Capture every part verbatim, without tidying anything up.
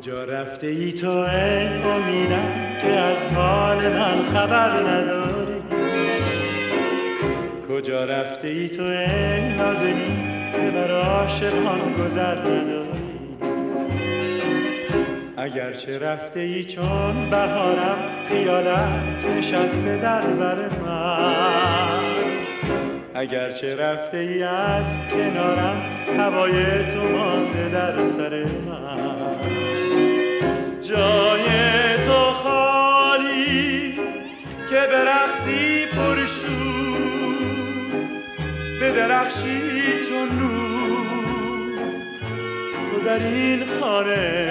کجا رفته ای تو ای امیدم که از حال من خبر نداری؟ کجا رفته ای تو ای نازنین که بر عاشقان گذر نداری؟ اگرچه رفته ای چون بهارم خیالت نشسته در بر من، اگرچه رفته ای از کنارم هوای تو مانده در سر من. جای تو خالی که برقصی پرشور، بدرخشی چون نور تو در این خانه.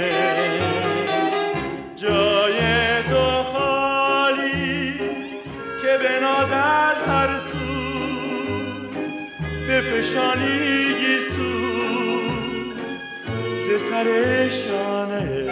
جای تو خالی که به ناز از هر سو بفشانی گیسو ز سر شانه.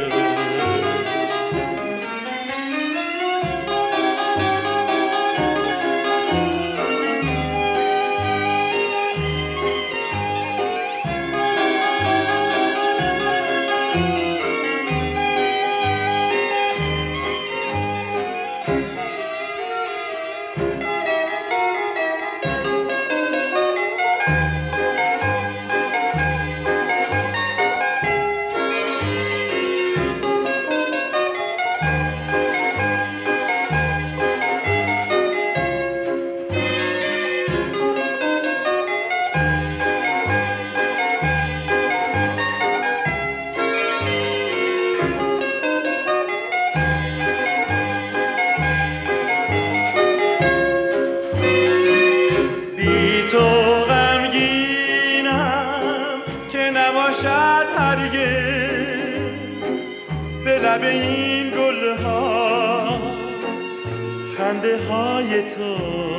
به این گلها خنده های تو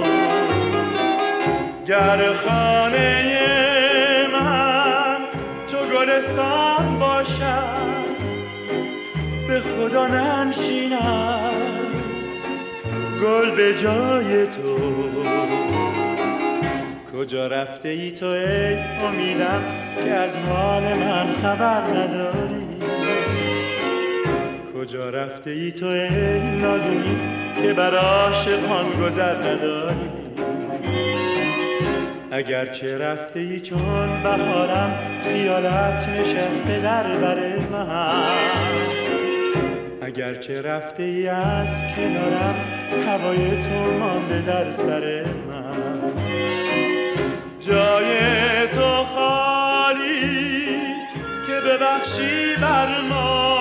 گر خانه من چو گلستان باشد به خدا ننشینم گل به جای تو. کجا رفته ای تو ای امیدم که از حال من خبر نداری؟ کجا رفته ای تو ای نازنین که بر عاشقان گذر نداری؟ اگرچه رفته ای چون بهارم خیالت نشسته در بر من، اگرچه رفته ای از کنارم هوای تو مانده در سر من. جای تو خالی که ببخشی بر ما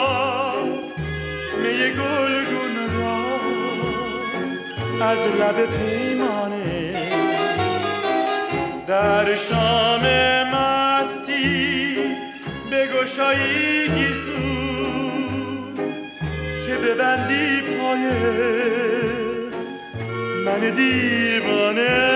می گلگون را از لب پیمانه. در شام مستی بگشایی گیسو که ببندی پای من دیوانه.